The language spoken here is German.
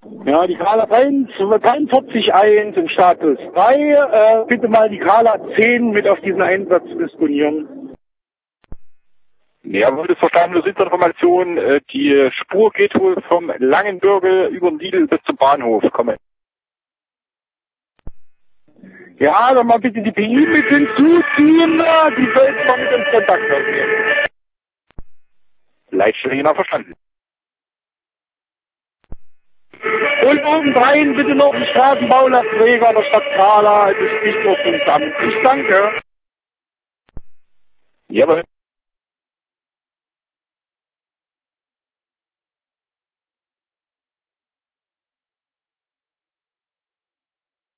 Ja, die Kala 43.1 im Status 3. Bitte mal die Kala 10 mit auf diesen Einsatz disponieren. Ja, wurde verstanden, Information. Die Spur geht wohl vom Langenbürgel über den Lidl bis zum Bahnhof. Komme. Ja, dann mal bitte die PI mit hinzuziehen. Die sollten mal mit ins Kontakt aufnehmen. Leitstelle genau verstanden. Und obendrein bitte noch einen Straßenbaulasträger der Stadt Kala als Stichwort zusammen. Ich danke. Jawohl.